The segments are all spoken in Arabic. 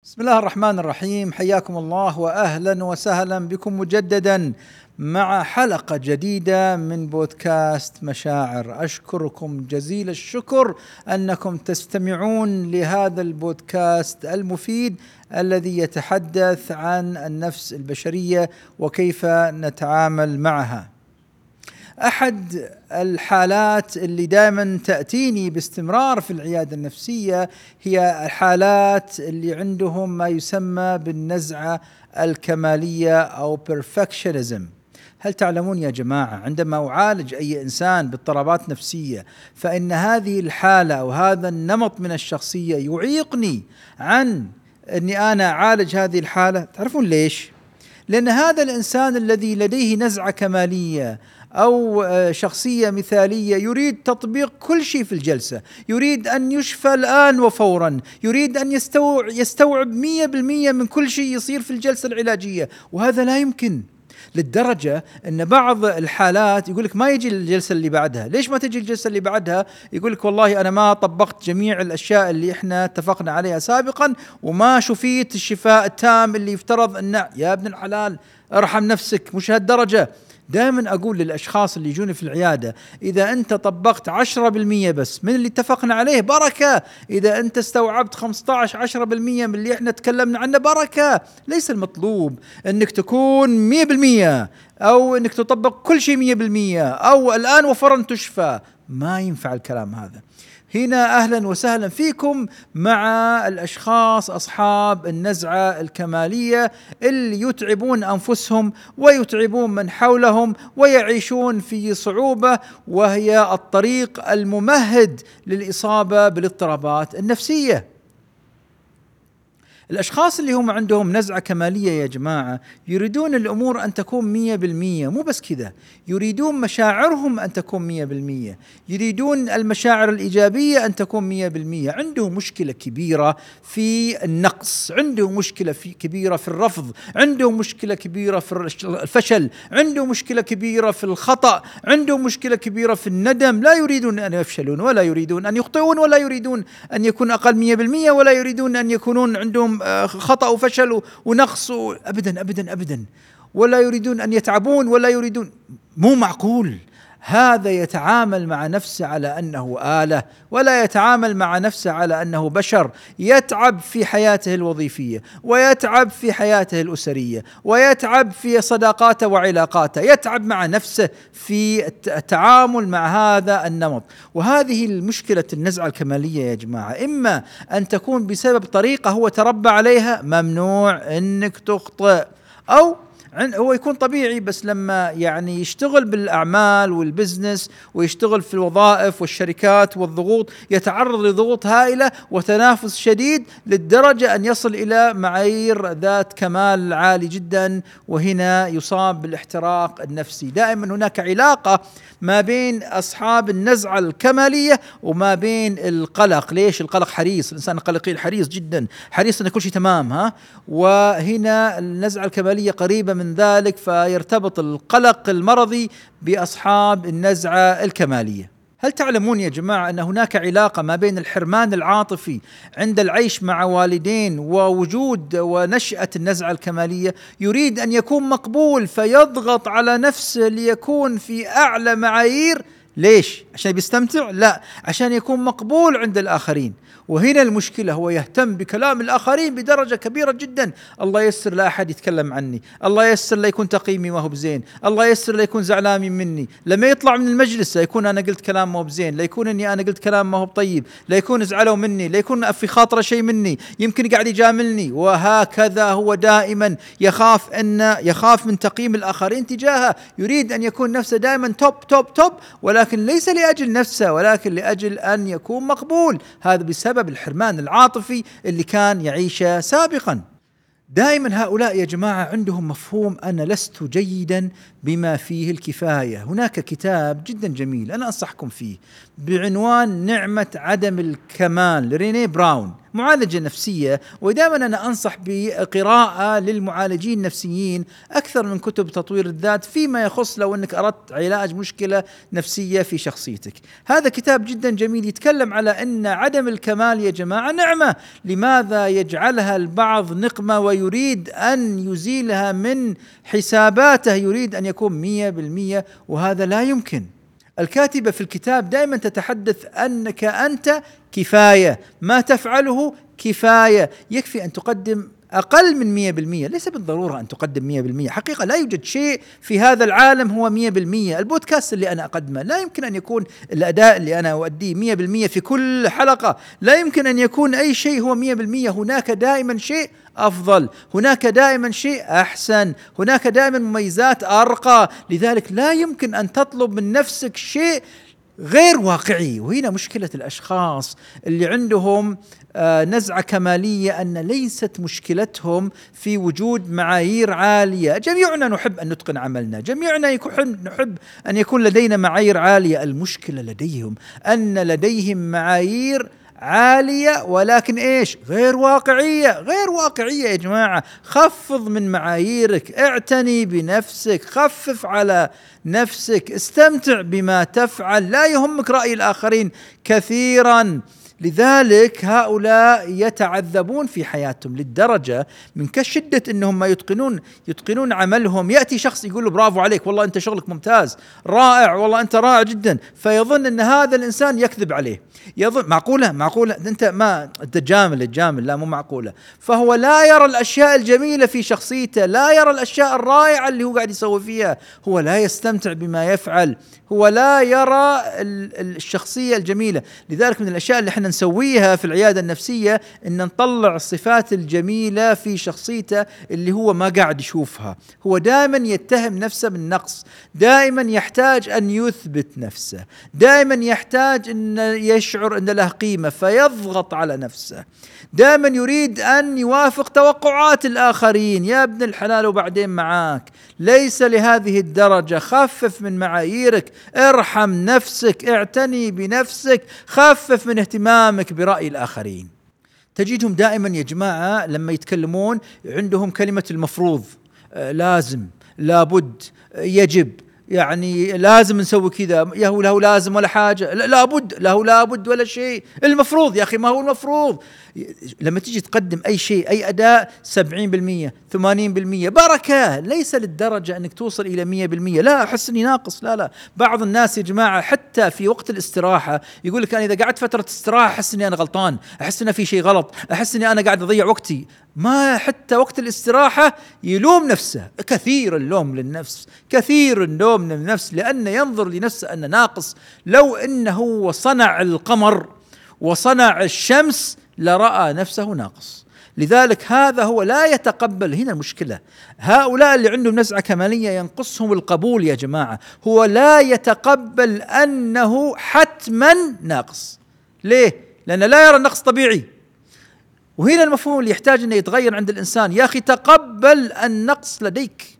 بسم الله الرحمن الرحيم. حياكم الله وأهلا وسهلا بكم مجددا مع حلقة جديدة من بودكاست مشاعر. أشكركم جزيل الشكر أنكم تستمعون لهذا البودكاست المفيد الذي يتحدث عن النفس البشرية وكيف نتعامل معها. أحد الحالات اللي دائما تأتيني باستمرار في العيادة النفسية هي الحالات اللي عندهم ما يسمى بالنزعة الكمالية أو perfectionism. هل تعلمون يا جماعة عندما أعالج أي إنسان باضطرابات نفسية فإن هذه الحالة أو هذا النمط من الشخصية يعيقني عن أني أنا أعالج هذه الحالة؟ تعرفون ليش؟ لأن هذا الإنسان الذي لديه نزعة كمالية أو شخصية مثالية يريد تطبيق كل شيء في الجلسة، يريد أن يشفى الآن وفورا، يريد أن يستوعب 100% من كل شيء يصير في الجلسة العلاجية، وهذا لا يمكن. للدرجة أن بعض الحالات يقولك ما يجي الجلسة اللي بعدها. ليش ما تجي الجلسة اللي بعدها؟ يقولك والله أنا ما طبقت جميع الأشياء اللي إحنا اتفقنا عليها سابقا وما شفيت الشفاء التام اللي يفترض أن. يا ابن الحلال ارحم نفسك، مش هالدرجة. دائما أقول للأشخاص اللي يجوني في العيادة إذا أنت طبقت 10% بس من اللي اتفقنا عليه بركة، إذا أنت استوعبت 15-10% من اللي احنا تكلمنا عنه بركة. ليس المطلوب أنك تكون 100% أو أنك تطبق كل شيء 100% أو الآن وفورا تشفى. ما ينفع الكلام هذا. هنا أهلا وسهلا فيكم مع الأشخاص أصحاب النزعة الكمالية اللي يتعبون أنفسهم ويتعبون من حولهم ويعيشون في صعوبة، وهي الطريق الممهد للإصابة بالاضطرابات النفسية. الأشخاص اللي هم عندهم نزعة كمالية يا جماعة يريدون الأمور أن تكون 100%. مو بس كذا، يريدون مشاعرهم أن تكون 100%، يريدون المشاعر الإيجابية أن تكون 100%. عنده مشكلة كبيرة في النقص، عنده مشكلة كبيرة في الرفض، عنده مشكلة كبيرة في الفشل، عنده مشكلة كبيرة في الخطأ، عنده مشكلة كبيرة في الندم. لا يريدون أن يفشلون ولا يريدون أن يخطئون ولا يريدون أن يكون أقل 100% ولا يريدون أن يكونون عندهم خطأ وفشل ونقص أبدا أبدا أبدا، ولا يريدون أن يتعبون ولا يريدون. مو معقول. هذا يتعامل مع نفسه على أنه آلة، ولا يتعامل مع نفسه على أنه بشر. يتعب في حياته الوظيفية، ويتعب في حياته الأسرية، ويتعب في صداقاته وعلاقاته، يتعب مع نفسه في التعامل مع هذا النمط. وهذه المشكلة النزعة الكمالية يا جماعة، إما أن تكون بسبب طريقة هو تربى عليها، ممنوع أنك تخطئ، أو هو يكون طبيعي بس لما يعني يشتغل بالأعمال والبزنس ويشتغل في الوظائف والشركات والضغوط يتعرض لضغوط هائلة وتنافس شديد للدرجة أن يصل إلى معايير ذات كمال عالي جدا، وهنا يصاب بالاحتراق النفسي. دائما هناك علاقة ما بين أصحاب النزعة الكمالية وما بين القلق. ليش القلق؟ حريص الإنسان القلقي، حريص جدا، حريص أن كل شيء تمام. وهنا النزعة الكمالية قريبة من ذلك، فيرتبط القلق المرضي بأصحاب النزعة الكمالية. هل تعلمون يا جماعة أن هناك علاقة ما بين الحرمان العاطفي عند العيش مع والدين ووجود ونشأة النزعة الكمالية؟ يريد أن يكون مقبول فيضغط على نفسه ليكون في أعلى معايير. ليش؟ عشان بيستمتع؟ لا، عشان يكون مقبول عند الآخرين. وهنا المشكلة، هو يهتم بكلام الآخرين بدرجة كبيرة جدا. الله يسر لا أحد يتكلم عني، الله يسر لا يكون تقييمي ما هو بزين، الله يسر لا يكون زعلان مني، لما يطلع من المجلس لا يكون أنا قلت كلام ما هو بزين، لا يكون أني أنا قلت كلام ما هو طيب، لا يكون زعلوا مني، لا يكون في خاطره شيء مني، يمكن قاعد يجاملني. وهكذا هو دائما يخاف من تقييم الآخرين تجاهه. يريد أن يكون نفسه دائما توب توب توب، ولكن ليس لأجل نفسه ولكن لأجل أن يكون مقبول. هذا بسبب الحرمان العاطفي اللي كان يعيشه سابقا. دائما هؤلاء يا جماعة عندهم مفهوم أنا لست جيدا بما فيه الكفاية. هناك كتاب جدا جميل أنا أنصحكم فيه بعنوان نعمة عدم الكمال لريني براون. معالجة نفسية. ودائما أنا أنصح بقراءة للمعالجين النفسيين أكثر من كتب تطوير الذات فيما يخص لو أنك أردت علاج مشكلة نفسية في شخصيتك. هذا كتاب جدا جميل يتكلم على أن عدم الكمال يا جماعة نعمة، لماذا يجعلها البعض نقمة ويريد أن يزيلها من حساباته، يريد أن يكون 100%، وهذا لا يمكن. الكاتبة في الكتاب دائما تتحدث أنك أنت كفاية، ما تفعله كفاية، يكفي أن تقدم أقل من 100%، ليس بالضرورة أن تقدم 100%. حقيقة لا يوجد شيء في هذا العالم هو 100%. البودكاست اللي أنا أقدمه لا يمكن أن يكون الأداء اللي أنا أؤديه 100% في كل حلقة، لا يمكن أن يكون أي شيء هو 100%. هناك دائما شيء أفضل، هناك دائما شيء أحسن، هناك دائما مميزات أرقى. لذلك لا يمكن أن تطلب من نفسك شيء غير واقعي. وهنا مشكلة الأشخاص اللي عندهم نزعة كمالية، أن ليست مشكلتهم في وجود معايير عالية. جميعنا نحب أن نتقن عملنا، جميعنا نحب أن يكون لدينا معايير عالية. المشكلة لديهم أن لديهم معايير عالية ولكن إيش؟ غير واقعية. غير واقعية يا جماعة. خفض من معاييرك، اعتني بنفسك، خفف على نفسك، استمتع بما تفعل، لا يهمك رأي الآخرين كثيرا. لذلك هؤلاء يتعذبون في حياتهم للدرجة من كشدة أنهم ما يتقنون عملهم. يأتي شخص يقول له برافو عليك، والله أنت شغلك ممتاز، رائع، والله أنت رائع جدا، فيظن أن هذا الإنسان يكذب عليه، يظن معقولة أنت جامل، لا مو معقولة. فهو لا يرى الأشياء الجميلة في شخصيته، لا يرى الأشياء الرائعة اللي هو قاعد يسوي فيها، هو لا يستمتع بما يفعل، هو لا يرى الشخصية الجميلة. لذلك من الأشياء اللي احنا نسويها في العيادة النفسية إن نطلع الصفات الجميلة في شخصيته اللي هو ما قاعد يشوفها. هو دائما يتهم نفسه بالنقص، دائما يحتاج أن يثبت نفسه، دائما يحتاج أن يشعر أن له قيمة فيضغط على نفسه، دائما يريد أن يوافق توقعات الآخرين. يا ابن الحلال وبعدين معاك، ليس لهذه الدرجة. خفف من معاييرك، ارحم نفسك، اعتني بنفسك، خفف من اهتمامك برأي الآخرين. تجدهم دائما يا جماعة لما يتكلمون عندهم كلمة المفروض، لازم، لابد، يجب، يعني لازم نسوي كذا، له لازم ولا حاجة، لابد ولا شيء، المفروض. يا أخي ما هو المفروض؟ لما تيجي تقدم أي شيء، أي أداء 70% 80% بركة، ليس للدرجة أنك توصل إلى 100%. لا أحس أني ناقص، لا. بعض الناس يا جماعة حتى في وقت الاستراحة يقول لك أنا إذا قعدت فترة استراحة أحس أني أنا غلطان، أحس أن في شيء غلط، أحس أني أنا قاعد أضيع وقتي. ما حتى وقت الاستراحة يلوم نفسه. كثير اللوم للنفس، كثير اللوم للنفس، لأنه ينظر لنفسه أنه ناقص. لو أنه صنع القمر وصنع الشمس لرأى نفسه ناقص. لذلك هذا هو لا يتقبل. هنا المشكلة، هؤلاء اللي عندهم نزعة كمالية ينقصهم القبول يا جماعة. هو لا يتقبل أنه حتما ناقص. ليه؟ لأنه لا يرى النقص طبيعي. وهنا المفهوم اللي يحتاج أنه يتغير عند الإنسان. يا أخي تقبل النقص لديك،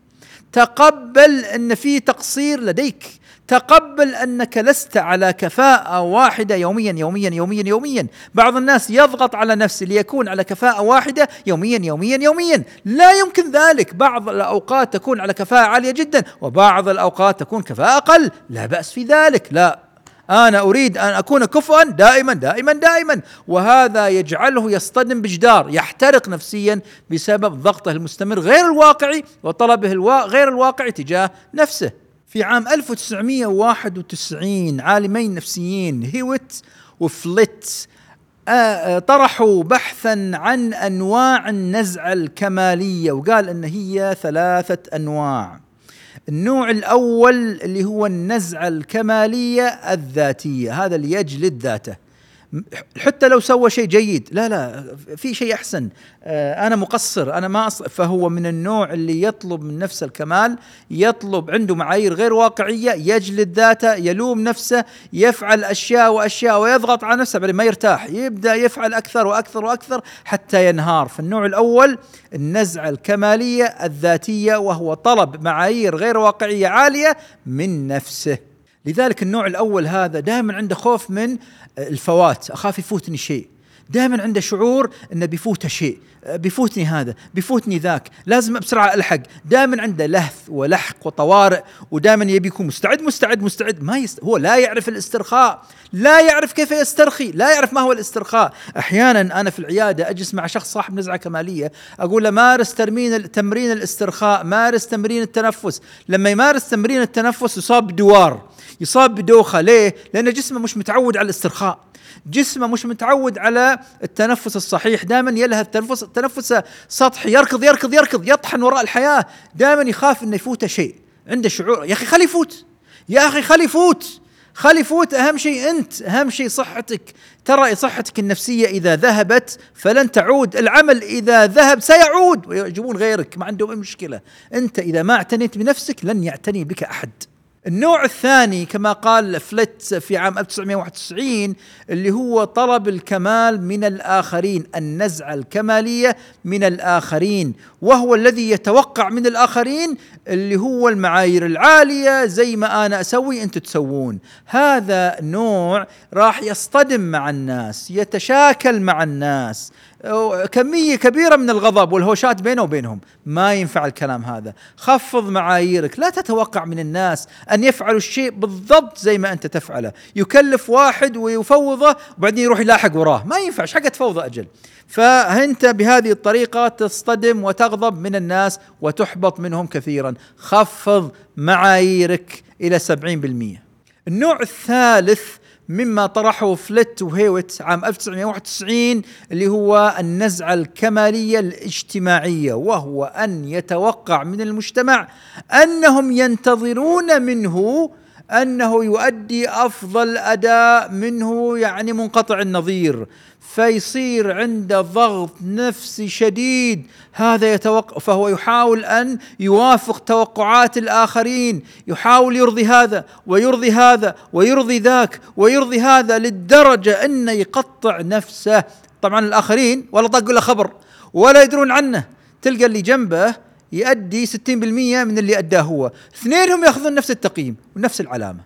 تقبل أن في تقصير لديك، تقبل أنك لست على كفاءة واحدة يوميا. بعض الناس يضغط على نفسه ليكون على كفاءة واحدة يوميا. لا يمكن ذلك. بعض الأوقات تكون على كفاءة عالية جدا، وبعض الأوقات تكون كفاءة أقل، لا بأس في ذلك. لا، أنا أريد أن أكون كفؤا دائما، وهذا يجعله يصطدم بجدار، يحترق نفسيا بسبب ضغطه المستمر غير الواقعي وطلبه غير الواقعي تجاه نفسه. في عام 1991 عالمين نفسيين هيوت وفليت طرحوا بحثا عن أنواع النزعة الكمالية، وقال أن هي 3 أنواع. النوع الأول اللي هو النزعة الكمالية الذاتية، هذا اللي يجلد ذاته حتى لو سوى شيء جيد، لا في شيء أحسن، أنا مقصر، أنا ما فهو من النوع اللي يطلب من نفسه الكمال، يطلب، عنده معايير غير واقعية، يجلد ذاته، يلوم نفسه، يفعل أشياء ويضغط على نفسه بعدين ما يرتاح، يبدأ يفعل أكثر وأكثر حتى ينهار. فالنوع الأول النزعة الكمالية الذاتية، وهو طلب معايير غير واقعية عالية من نفسه. لذلك النوع الأول هذا دائما عنده خوف من الفوات، أخاف يفوتني شيء، دائما عنده شعور انه بيفوته شيء، بيفوتني هذا، بيفوتني ذاك، لازم بسرعه الحق، دائما عنده لهث ولحق وطوارئ، ودائما يبي يكون مستعد. هو لا يعرف الاسترخاء، لا يعرف كيف يسترخي، لا يعرف ما هو الاسترخاء. احيانا انا في العياده اجلس مع شخص صاحب نزعه كماليه، اقول له مارس تمرين الاسترخاء، مارس تمرين التنفس. لما يمارس تمرين التنفس يصاب بدوار، يصاب بدوخه. ليه؟ لان جسمه مش متعود على الاسترخاء، جسمه مش متعود على التنفس الصحيح، دائما يلهث تنفس سطحي، يركض يطحن وراء الحياة، دائما يخاف انه يفوته شيء، عنده شعور يا اخي خلي يفوت، يا اخي خلي يفوت. اهم شيء صحتك. ترى صحتك النفسية اذا ذهبت فلن تعود، العمل اذا ذهب سيعود ويجيبون غيرك، ما عندهم اي مشكلة. انت اذا ما اعتنيت بنفسك لن يعتني بك احد. النوع الثاني كما قال فليت في عام 1991 اللي هو طلب الكمال من الآخرين، النزعة الكمالية من الآخرين، وهو الذي يتوقع من الآخرين اللي هو المعايير العالية، زي ما أنا أسوي أنتوا تسوون. هذا نوع راح يصطدم مع الناس، يتشاكل مع الناس، كمية كبيرة من الغضب والهوشات بينه وبينهم. ما ينفع الكلام هذا. خفض معاييرك، لا تتوقع من الناس أن يفعلوا الشيء بالضبط زي ما أنت تفعله. يكلف واحد ويفوضه وبعدين يروح يلاحق وراه، ما ينفع، حقة فوضى أجل. فأنت بهذه الطريقة تصطدم وتغضب من الناس وتحبط منهم كثيرا. خفض معاييرك إلى 70%. النوع الثالث مما طرحه فليت وهيوت عام 1991 اللي هو النزعة الكمالية الاجتماعية، وهو أن يتوقع من المجتمع أنهم ينتظرون منه أنه يؤدي أفضل أداء منه، يعني منقطع النظير، فيصير عنده ضغط نفسي شديد. هذا يتوقع، فهو يحاول أن يوافق توقعات الآخرين، يحاول يرضي هذا ويرضي هذا ويرضي ذاك ويرضي هذا، للدرجة أنه يقطع نفسه. طبعا الآخرين ولا طاق له خبر ولا يدرون عنه، تلقى اللي جنبه يؤدي 60% من اللي أداه هو، اثنينهم يأخذون نفس التقييم ونفس العلامة.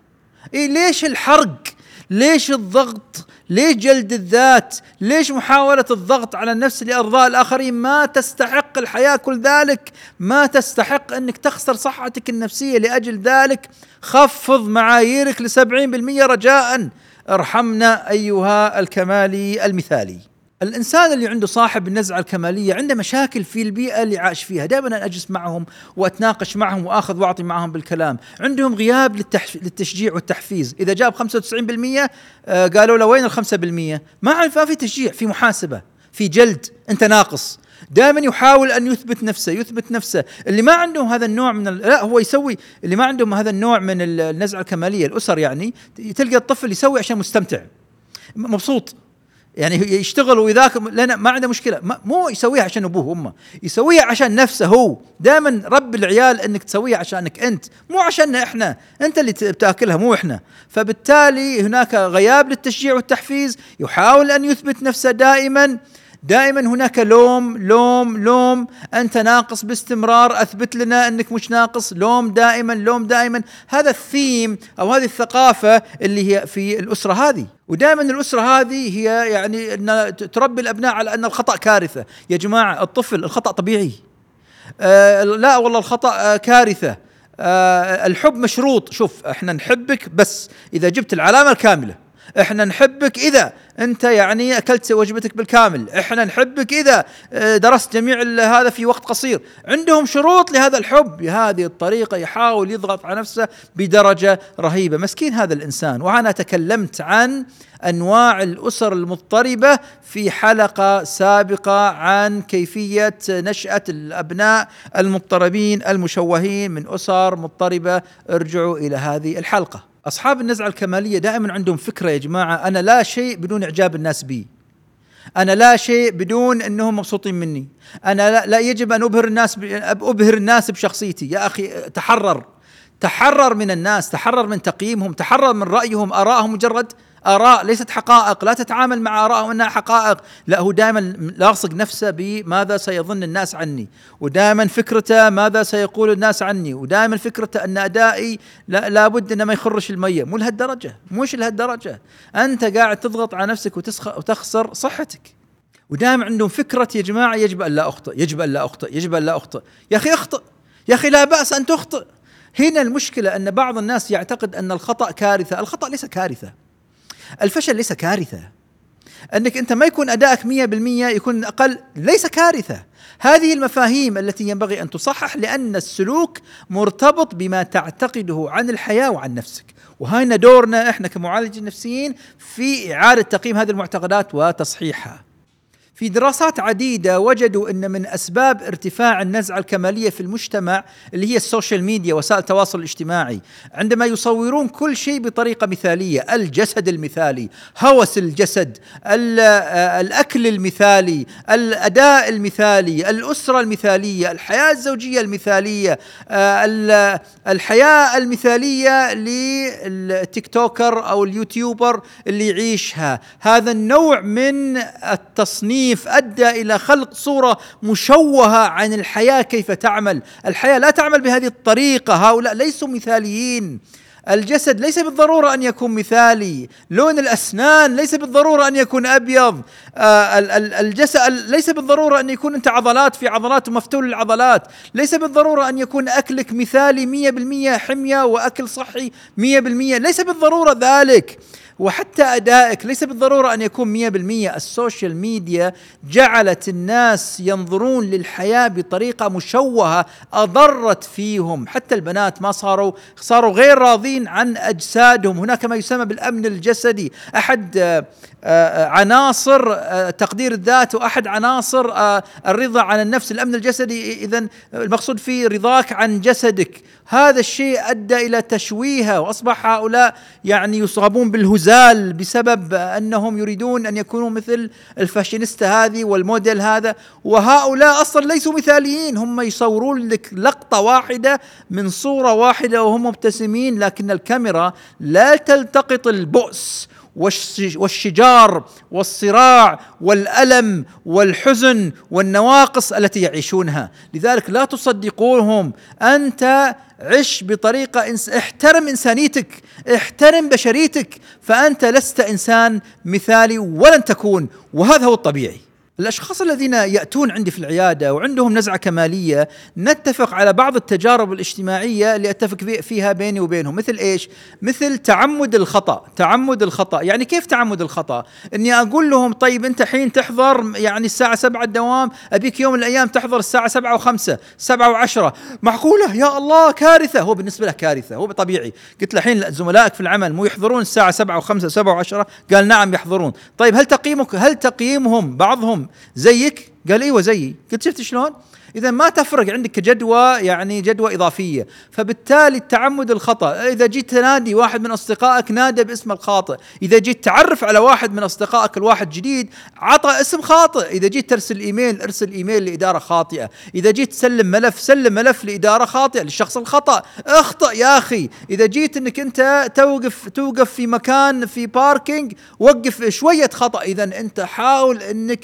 ليش الحرق؟ ليش الضغط؟ ليش جلد الذات؟ ليش محاولة الضغط على النفس لإرضاء الآخرين؟ ما تستحق الحياة كل ذلك، ما تستحق أنك تخسر صحتك النفسية لأجل ذلك. خفض معاييرك ل70% رجاء. ارحمنا أيها الكمالي المثالي. الإنسان اللي عنده صاحب النزعة الكمالية عنده مشاكل في البيئة اللي عاش فيها، دائما أنا أجلس معهم وأتناقش معهم وأخذ وأعطي معهم بالكلام. عندهم غياب للتشجيع والتحفيز. إذا جاب 95% قالوا له وين 5%؟ ما في تشجيع، في محاسبة، في جلد، أنت ناقص. دائما يحاول أن يثبت نفسه. اللي ما عندهم هذا النوع لا هو يسوي، اللي ما عندهم هذا النوع من النزعة الكمالية، الأسر يعني، تلقى الطفل يسوي عشان مستمتع مبسوط، يعني يشتغل وذاك لنا ما عنده مشكلة، مو يسويها عشان أبوه وأمه، يسويها عشان نفسه هو. دائما رب العيال أنك تسويها عشانك أنت، مو عشان إحنا، أنت اللي بتأكلها مو إحنا. فبالتالي هناك غياب للتشجيع والتحفيز، يحاول أن يثبت نفسه دائما هناك لوم، أنت ناقص باستمرار، أثبت لنا أنك مش ناقص، لوم دائما. هذا الثيم أو هذه الثقافة اللي هي في الأسرة هذه. ودائما الأسرة هذه هي يعني أن تربي الأبناء على أن الخطأ كارثة. يا جماعة الطفل الخطأ طبيعي، لا والله الخطأ كارثة. الحب مشروط. شوف احنا نحبك بس إذا جبت العلامة الكاملة، احنا نحبك اذا انت يعني اكلت وجبتك بالكامل، احنا نحبك اذا درست جميع هذا في وقت قصير. عندهم شروط لهذا الحب. بهذه الطريقة يحاول يضغط على نفسه بدرجة رهيبة. مسكين هذا الإنسان. وأنا تكلمت عن أنواع الأسر المضطربة في حلقة سابقة عن كيفية نشأة الأبناء المضطربين المشوهين من أسر مضطربة. ارجعوا إلى هذه الحلقة. أصحاب النزعة الكمالية دائما عندهم فكرة يا جماعة، أنا لا شيء بدون إعجاب الناس بي، أنا لا شيء بدون أنهم مبسوطين مني، أنا لا يجب أن أبهر الناس بشخصيتي. يا أخي تحرر من الناس، تحرر من تقييمهم، تحرر من رأيهم، آرائهم مجرد آراء ليست حقائق، لا تتعامل مع آراء وأنها حقائق، لا هو دائما لاصق نفسه بماذا سيظن الناس عني، ودائما فكرته ماذا سيقول الناس عني، ودائما فكرته أن أدائي لابد أن ما يخرش المية. مو لهالدرجة، مش لهالدرجة، أنت قاعد تضغط على نفسك وتخسر صحتك. ودائما عندهم فكرة يا جماعة يجب أن لا أخطئ، يجب أن لا أخطئ، يجب أن لا أخطئ. يا أخي أخطئ، يا أخي لا بأس أن تخطئ. هنا المشكلة أن بعض الناس يعتقد أن الخطأ كارثة. الخطأ ليس كارثة، الفشل ليس كارثة، أنك أنت ما يكون أدائك 100% يكون أقل ليس كارثة. هذه المفاهيم التي ينبغي أن تصحح، لأن السلوك مرتبط بما تعتقده عن الحياة وعن نفسك، وهنا دورنا إحنا كمعالجين نفسيين في إعادة تقييم هذه المعتقدات وتصحيحها. في دراسات عديدة وجدوا أن من أسباب ارتفاع النزعة الكمالية في المجتمع اللي هي السوشيال ميديا، وسائل التواصل الاجتماعي، عندما يصورون كل شيء بطريقة مثالية، الجسد المثالي، هوس الجسد، الأكل المثالي، الأداء المثالي، الأسرة المثالية، الحياة الزوجية المثالية، الحياة المثالية للتيك توكر أو اليوتيوبر اللي يعيشها. هذا النوع من التصنيف أدى إلى خلق صورة مشوهة عن الحياة كيف تعمل. الحياة لا تعمل بهذه الطريقة، هؤلاء ليسوا مثاليين. الجسد ليس بالضرورة أن يكون مثالي، لون الأسنان ليس بالضرورة أن يكون أبيض، الجسد ليس بالضرورة أن يكون أنت عضلات في عضلات ومفتول العضلات، ليس بالضرورة أن يكون أكلك مثالي 100% حمية وأكل صحي 100%، ليس بالضرورة ذلك. وحتى أدائك ليس بالضرورة أن يكون 100%. السوشيال ميديا جعلت الناس ينظرون للحياة بطريقة مشوهة أضرت فيهم، حتى البنات ما صاروا غير راضين عن أجسادهم. هناك ما يسمى بالأمن الجسدي، أحد عناصر تقدير الذات وأحد عناصر الرضا عن النفس الأمن الجسدي. إذن المقصود فيه رضاك عن جسدك. هذا الشيء أدى إلى تشويهه، وأصبح هؤلاء يعني يصابون بالهزال بسبب أنهم يريدون أن يكونوا مثل الفاشينيستا هذه والموديل هذا، وهؤلاء أصلا ليسوا مثاليين. هم يصورون لك لقطة واحدة من صورة واحدة وهم مبتسمين، لكن الكاميرا لا تلتقط البؤس والشجار والصراع والألم والحزن والنواقص التي يعيشونها. لذلك لا تصدقوهم. أنت عش بطريقة احترم إنسانيتك، احترم بشريتك، فأنت لست إنسان مثالي ولن تكون، وهذا هو الطبيعي. الأشخاص الذين يأتون عندي في العيادة وعندهم نزعة كمالية نتفق على بعض التجارب الاجتماعية اللي أتفق فيها بيني وبينهم. مثل إيش؟ مثل تعمد الخطأ. تعمد الخطأ يعني كيف تعمد الخطأ؟ إني أقول لهم طيب أنت حين تحضر يعني الساعة 7 الدوام، أبيك يوم من الأيام تحضر الساعة 7:05 7:10. معقولة؟ يا الله كارثة. هو بالنسبة له كارثة، هو طبيعي. قلت له حين زملائك في العمل مو يحضرون الساعة 7:05 7:10؟ قال نعم يحضرون. طيب هل تقييمهم بعضهم زيك؟ قال ايوه زيي. قلت شفت شلون؟ إذا ما تفرق عندك كجدوى، يعني جدوى إضافية. فبالتالي التعمد الخطأ، إذا جيت تنادي واحد من أصدقائك نادى باسم الخاطئ، إذا جيت تعرف على واحد من أصدقائك الواحد جديد عطى اسم خاطئ، إذا جيت ترسل إيميل ارسل إيميل لإدارة خاطئة، إذا جيت تسلم ملف سلم ملف لإدارة خاطئة للشخص الخطأ. اخطأ يا أخي. إذا جيت أنك أنت توقف في مكان في باركينج وقف شوية خطأ. إذا أنت حاول أنك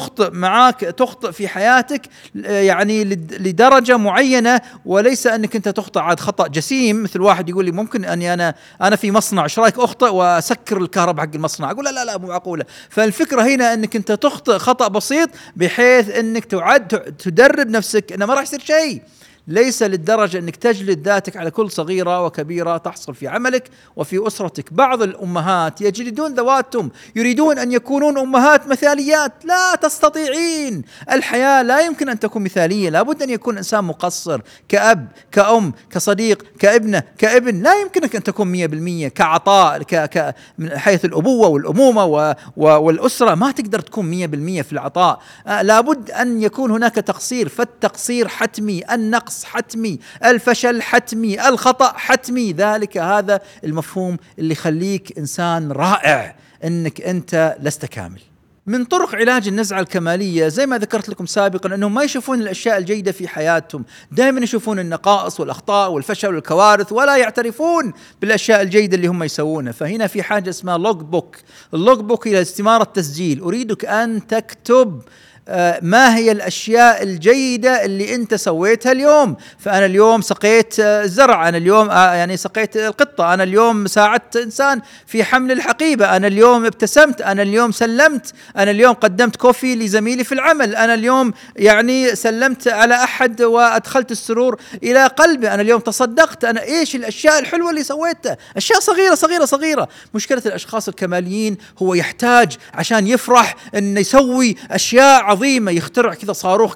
تخطئ في حياتك يعني لدرجة معينة، وليس أنك أنت تخطئ عاد خطأ جسيم. مثل واحد يقول لي ممكن أني أنا في مصنع، إيش رأيك أخطئ وأسكر الكهرباء حق المصنع؟ أقول لا مو معقولة. فالفكرة هنا أنك أنت تخطئ خطأ بسيط بحيث أنك تدرب نفسك أنه ما راح يصير شيء. ليس للدرجة أنك تجلد ذاتك على كل صغيرة وكبيرة تحصل في عملك وفي أسرتك. بعض الأمهات يجلدون ذواتهم، يريدون أن يكونون أمهات مثاليات. لا تستطيعين. الحياة لا يمكن أن تكون مثالية، لابد أن يكون إنسان مقصر كأب كأم كصديق كابنة كابن. لا يمكنك أن تكون 100% كعطاء من حيث الأبوة والأمومة والأسرة. ما تقدر تكون 100% في العطاء. لابد أن يكون هناك تقصير، فالتقصير حتمي، النقص حتمي، الفشل حتمي، الخطأ حتمي. ذلك هذا المفهوم اللي يخليك إنسان رائع، أنك أنت لست كامل. من طرق علاج النزعة الكمالية زي ما ذكرت لكم سابقا أنهم ما يشوفون الأشياء الجيدة في حياتهم، دائما يشوفون النقائص والأخطاء والفشل والكوارث ولا يعترفون بالأشياء الجيدة اللي هم يسوونها. فهنا في حاجة اسمها لوج بوك. اللوج بوك هي استمارة تسجيل. أريدك أن تكتب ما هي الأشياء الجيدة اللي أنت سويتها اليوم. فأنا اليوم سقيت الزرع، أنا اليوم يعني سقيت القطة، أنا اليوم ساعدت إنسان في حمل الحقيبة، أنا اليوم ابتسمت، أنا اليوم سلمت، أنا اليوم قدمت كوفي لزميلي في العمل، أنا اليوم يعني سلمت على أحد وأدخلت السرور إلى قلبي، أنا اليوم تصدقت. أنا إيش الأشياء الحلوة اللي سويتها؟ أشياء صغيرة صغيرة صغيرة. مشكلة الأشخاص الكماليين هو يحتاج عشان يفرح أن يسوي أشياء عظيمة، يخترع كذا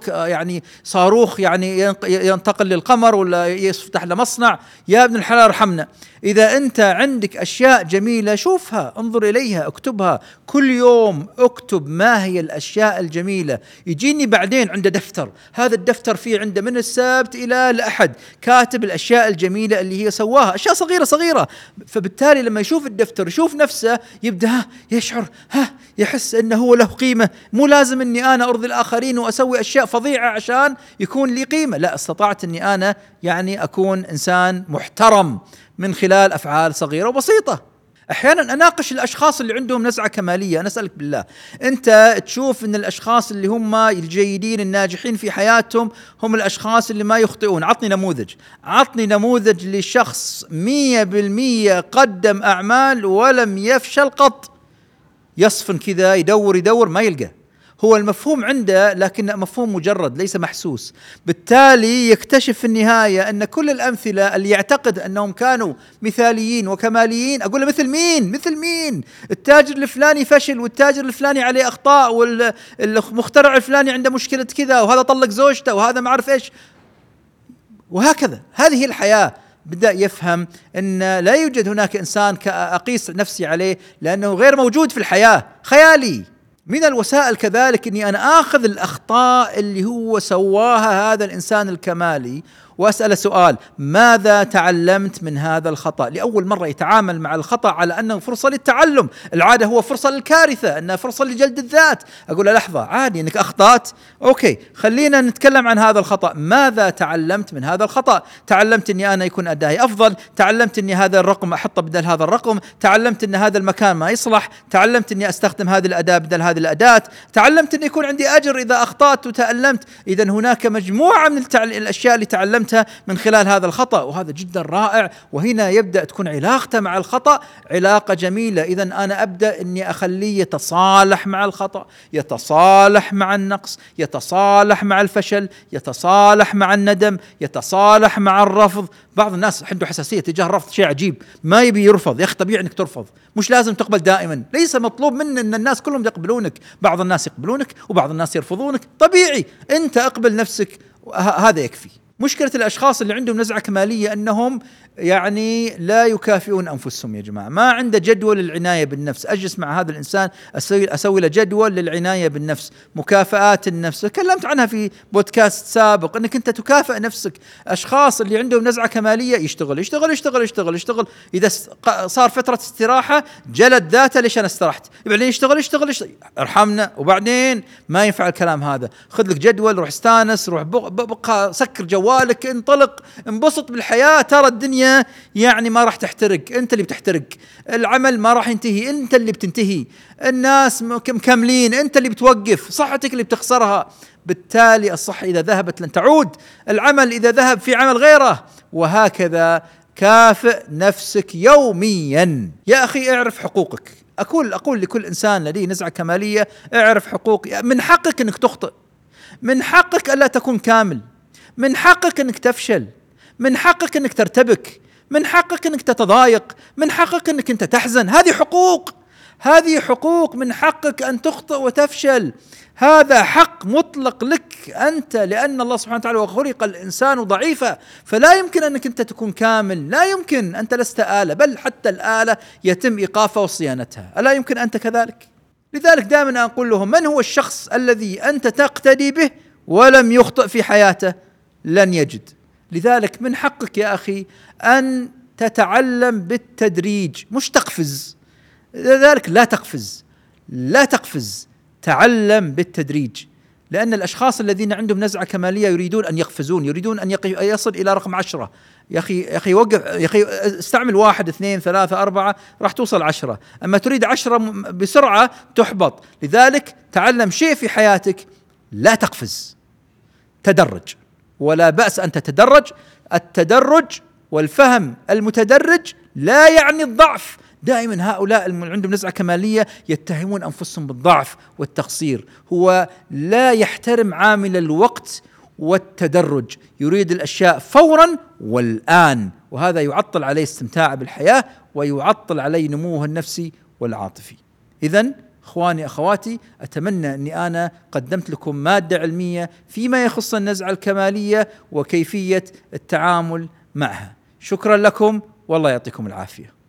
صاروخ يعني ينتقل للقمر ولا يفتح له مصنع. يا ابن الحلال ارحمنا. إذا أنت عندك أشياء جميلة شوفها، انظر إليها، اكتبها كل يوم. اكتب ما هي الأشياء الجميلة. يجيني بعدين عنده دفتر، هذا الدفتر فيه عنده من السبت إلى الأحد كاتب الأشياء الجميلة اللي هي سواها، أشياء صغيرة صغيرة. فبالتالي لما يشوف الدفتر يشوف نفسه يبدأ يشعر يحس أنه هو له قيمة. مو لازم أني أنا أرضي الآخرين وأسوي أشياء فظيعة عشان يكون لي قيمة، لا، استطعت أني أنا يعني أكون إنسان محترم من خلال أفعال صغيرة وبسيطة. أحيانا أناقش الأشخاص اللي عندهم نزعة كمالية، أنا أسألك بالله، أنت تشوف أن الأشخاص اللي هم الجيدين الناجحين في حياتهم هم الأشخاص اللي ما يخطئون؟ عطني نموذج لشخص 100% قدم أعمال ولم يفشل قط. يصفن كذا يدور ما يلقى. هو المفهوم عنده لكن مفهوم مجرد ليس محسوس. بالتالي يكتشف في النهاية أن كل الأمثلة اللي يعتقد أنهم كانوا مثاليين وكماليين، أقول له مثل مين؟ التاجر الفلاني فشل، والتاجر الفلاني عليه أخطاء، والمخترع الفلاني عنده مشكلة كذا، وهذا طلق زوجته، وهذا ما أعرف إيش، وهكذا. هذه هي الحياة. بدأ يفهم أن لا يوجد هناك إنسان أقيس نفسي عليه لأنه غير موجود في الحياة، خيالي. من الوسائل كذلك أني أنا آخذ الأخطاء اللي هو سواها هذا الإنسان الكمالي وأسأل سؤال: ماذا تعلمت من هذا الخطأ؟ لأول مرة يتعامل مع الخطأ على أنه فرصة للتعلم. العادة هو فرصة للكارثة، أنها فرصة لجلد الذات. أقول له لحظة، عادي أنك أخطأت، أوكي، خلينا نتكلم عن هذا الخطأ. ماذا تعلمت من هذا الخطأ؟ تعلمت أني أنا يكون أدائي أفضل، تعلمت أني هذا الرقم أحطه بدل هذا الرقم، تعلمت أن هذا المكان ما يصلح، تعلمت أني أستخدم هذه الأداة بدل هذه الأداة، تعلمت أن يكون عندي أجر إذا أخطأت وتألمت. إذن هناك مجموعة من الأشياء اللي تعلمتها من خلال هذا الخطأ، وهذا جدا رائع. وهنا يبدأ تكون علاقته مع الخطأ علاقة جميلة. إذن أنا أبدأ أني أخليه يتصالح مع الخطأ، يتصالح مع النقص، يتصالح مع الفشل، يتصالح مع الندم، يتصالح مع الرفض. بعض الناس عنده حساسية تجاه الرفض، شيء عجيب، ما يبي يرفض. يا أخي طبيعي أنك ترفض، مش لازم تقبل دائما. ليس مطلوب من أن الناس كلهم يقبلونك، بعض الناس يقبلونك وبعض الناس يرفضونك، طبيعي. أنت أقبل نفسك، هذا يكفي. مشكلة الأشخاص اللي عندهم نزعة كمالية أنهم يعني لا يكافئون أنفسهم. يا جماعة، ما عنده جدول للعناية بالنفس. أجلس مع هذا الإنسان أسوي له جدول للعناية بالنفس، مكافآت النفس. تكلمت عنها في بودكاست سابق، أنك أنت تكافئ نفسك. أشخاص اللي عندهم نزعة كمالية يشتغل يشتغل يشتغل يشتغل يشتغل، إذا صار فترة استراحة جلد ذاته، ليش أنا استرحت؟ بعدين يشتغل يشتغل يشتغل، ارحمنا. وبعدين ما ينفع الكلام هذا. خذ لك جدول، روح استانس، روح بقى سكر جوالك، انطلق، انبسط بالحياة. ترى الدنيا يعني ما راح تحترق، انت اللي بتحترق. العمل ما راح ينتهي، انت اللي بتنتهي. الناس مكملين، انت اللي بتوقف. صحتك اللي بتخسرها. بالتالي الصحة إذا ذهبت لن تعود، العمل إذا ذهب في عمل غيره، وهكذا. كافئ نفسك يوميا. يا أخي اعرف حقوقك. أقول لكل إنسان لديه نزعة كمالية: اعرف حقوق. من حقك أنك تخطئ، من حقك ألا تكون كامل، من حقك أنك تفشل، من حقك أنك ترتبك، من حقك أنك تتضايق، من حقك أنك أنت تحزن. هذه حقوق. من حقك أن تخطئ وتفشل. هذا حق مطلق لك أنت، لأن الله سبحانه وتعالى وخلق الإنسان ضعيفا، فلا يمكن أنك أنت تكون كامل. لا يمكن، أنت لست آلة، بل حتى الآلة يتم إيقافها وصيانتها. ألا يمكن أنت كذلك؟ لذلك دائما أقول لهم: من هو الشخص الذي أنت تقتدي به ولم يخطئ في حياته؟ لن يجد. لذلك من حقك يا أخي أن تتعلم بالتدريج، مش تقفز. لذلك لا تقفز، تعلم بالتدريج، لأن الأشخاص الذين عندهم نزعة كمالية يريدون أن يقفزون، يريدون أن يصل إلى رقم 10. يا أخي وقف، يا أخي استعمل 1 2 3 4 راح توصل 10. أما تريد 10 بسرعة تحبط. لذلك تعلم شيء في حياتك، لا تقفز، تدرج، ولا بأس أن تتدرج. التدرج والفهم المتدرج لا يعني الضعف. دائما هؤلاء عندهم نزعة كمالية يتهمون أنفسهم بالضعف والتقصير. هو لا يحترم عامل الوقت والتدرج، يريد الأشياء فورا والآن، وهذا يعطل عليه استمتاع بالحياة ويعطل عليه نموه النفسي والعاطفي. إذن إخواني أخواتي، أتمنى أني أنا قدمت لكم مادة علمية فيما يخص النزعة الكمالية وكيفية التعامل معها. شكرا لكم، والله يعطيكم العافية.